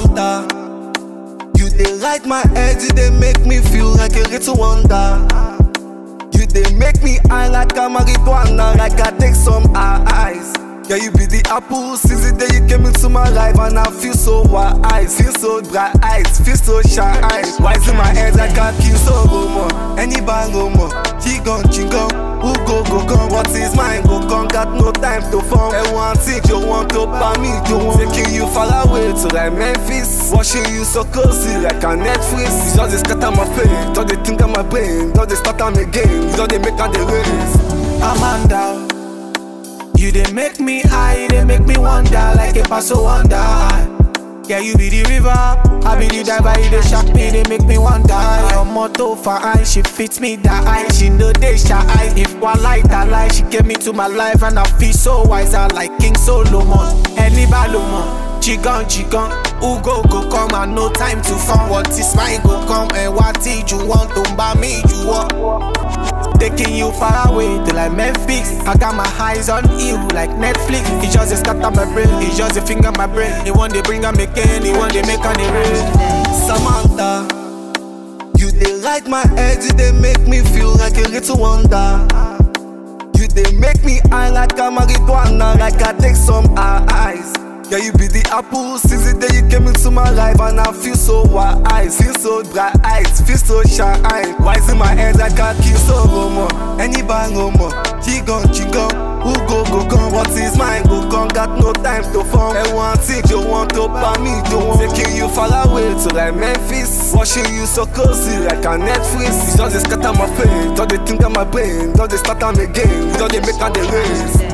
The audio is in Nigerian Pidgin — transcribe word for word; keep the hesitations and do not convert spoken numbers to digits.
Samantha, you dey light my head, you dey make me feel like a little wonder. You dey make me high like a marijuana, like I take some ice. Yeah, you be the apple since the day you came into my life, and I feel so wise, feel so bright eyes, feel so shine. Wise in my head like I kill so go more. Any bang go more, chigon chigon, who go go come? What is mine go come? Got no time to form. I want it, you want to buy me, you want taking you far away to like Memphis, watching you so closely like a Netflix. You just dey scatter my face, just dey think of my brain, just dey start am again, you just dey make am dey race. Amanda, you dey make me high, you dey make me wonder like a paso wonder. Yeah, you be the river, I be the diver, you dey shock me, they make me wonder. Your motto for eye, she fits me that eye, she know they shy. If one light that light, she gave me to my life, and I feel so wise, I like King Solomon. Any Balomon, chicken chicken, who go go come and no time to fun. What is mine go come, and what did you want to buy me, you want? Taking you far away to like Memphis. I got my eyes on you like Netflix. It just a scatter my brain, it just a finger my brain. The one they bring and make it, the one they make on the rain. Samantha, you dey light my head, you dey make me feel like a little wonder. You dey make me high like a marijuana, like I take some ice. Yeah, you be the apple since the day you came into my life, and I feel so wise, feel so bright eyes, feel so shine. Wise in my head like I kill so go more. Any bang go more, chigon chigon, who go go come? What is mine go come? Got no time to form. I want it, you want to buy me, you want taking you far away to like Memphis, watching you so closely like a Netflix. You just dey scatter my face, just dey think of my brain, just dey start am again, you just dey make am dey race.